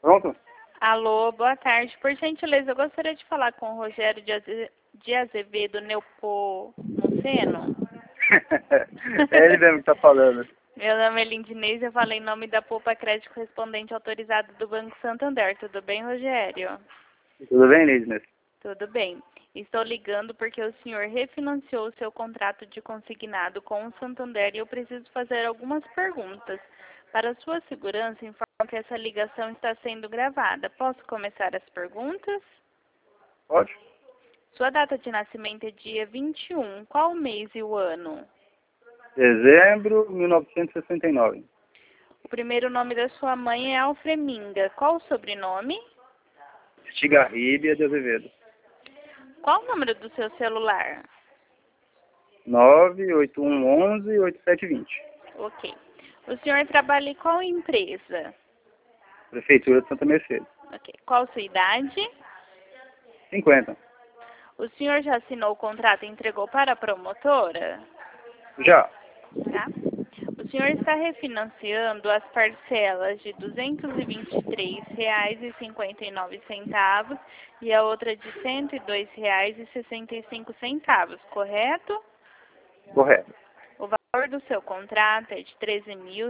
Pronto? Alô, boa tarde. Por gentileza, eu gostaria de falar com o Rogério de Azevedo Nepomuceno. É ele mesmo que tá falando. Meu nome é Lindinês, eu falo em nome da Poupa Crédito Correspondente autorizado do Banco Santander. Tudo bem, Rogério? Tudo bem, Lidner? Tudo bem. Estou ligando porque o senhor refinanciou o seu contrato de consignado com o Santander e eu preciso fazer algumas perguntas. Para sua segurança, informo que essa ligação está sendo gravada. Posso começar as perguntas? Pode? Sua data de nascimento é dia 21. Qual o mês e o ano? Dezembro de 1969. O primeiro nome da sua mãe é Alfreminga. Qual o sobrenome? Estigarribia de Azevedo. Qual o número do seu celular? 98111-8720. Ok. O senhor trabalha em qual empresa? Prefeitura de Santa Mercedes. Ok. Qual sua idade? 50. O senhor já assinou o contrato e entregou para a promotora? Já. Tá? O senhor está refinanciando as parcelas de R$ 223,59 e a outra de R$ 102,65, correto? Correto. O valor do seu contrato é de R$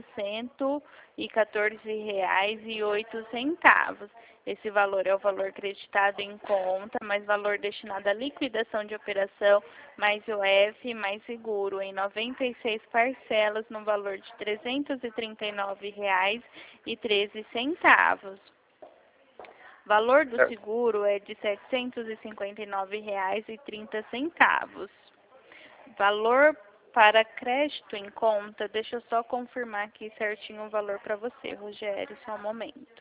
13.114,08. Esse valor é o valor creditado em conta, mais valor destinado à liquidação de operação, mais IOF, mais seguro, em 96 parcelas, no valor de R$ 339,13. O valor do seguro é de R$ 759,30. Valor para crédito em conta, deixa eu só confirmar aqui certinho o valor para você, Rogério, só um momento.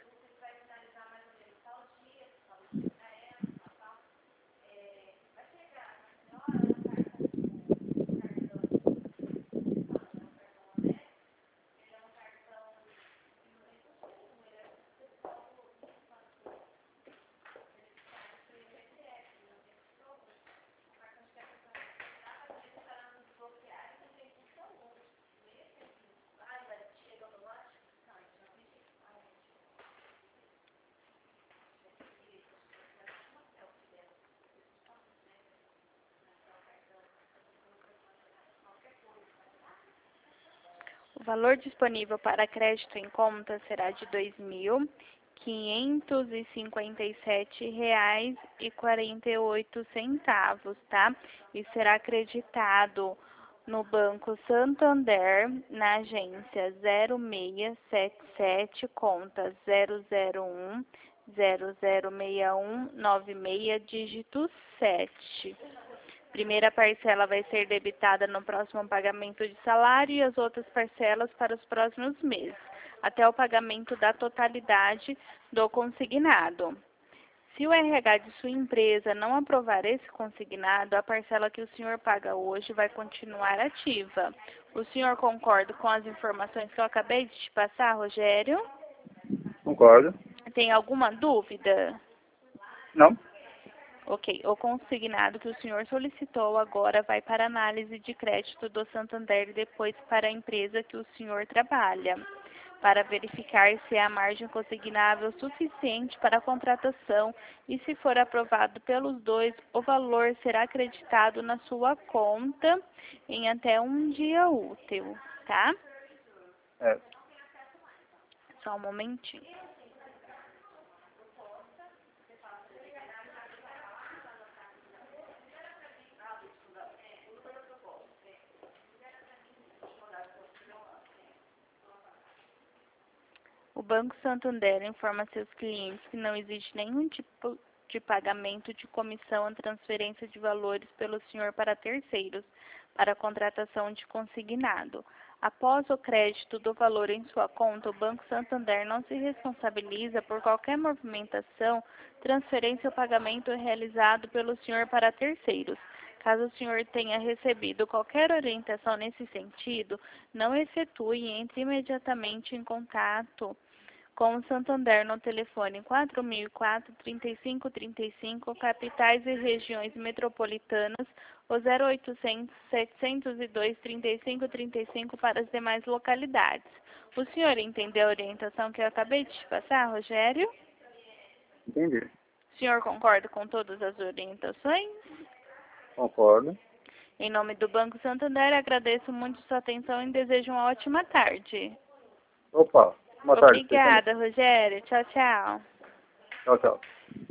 O valor disponível para crédito em conta será de R$ 2.557,48, tá? E será acreditado no Banco Santander, na agência 0677, conta 001006196, dígito 7. Primeira parcela vai ser debitada no próximo pagamento de salário e as outras parcelas para os próximos meses, até o pagamento da totalidade do consignado. Se o RH de sua empresa não aprovar esse consignado, a parcela que o senhor paga hoje vai continuar ativa. O senhor concorda com as informações que eu acabei de te passar, Rogério? Concordo. Tem alguma dúvida? Não? Ok, o consignado que o senhor solicitou agora vai para análise de crédito do Santander e depois para a empresa que o senhor trabalha, para verificar se há margem consignável suficiente para a contratação e, se for aprovado pelos dois, o valor será acreditado na sua conta em até um dia útil, tá? É. Só um momentinho. O Banco Santander informa seus clientes que não existe nenhum tipo de pagamento de comissão ou transferência de valores pelo senhor para terceiros, para a contratação de consignado. Após o crédito do valor em sua conta, o Banco Santander não se responsabiliza por qualquer movimentação, transferência ou pagamento realizado pelo senhor para terceiros. Caso o senhor tenha recebido qualquer orientação nesse sentido, não efetue e entre imediatamente em contato com o Santander no telefone 4004-3535, capitais e regiões metropolitanas, ou 0800-702-3535 para as demais localidades. O senhor entendeu a orientação que eu acabei de te passar, Rogério? Entendi. O senhor concorda com todas as orientações? Concordo. Em nome do Banco Santander, agradeço muito sua atenção e desejo uma ótima tarde. Opa, boa tarde. Obrigada, Rogério. Tchau, tchau. Tchau, tchau.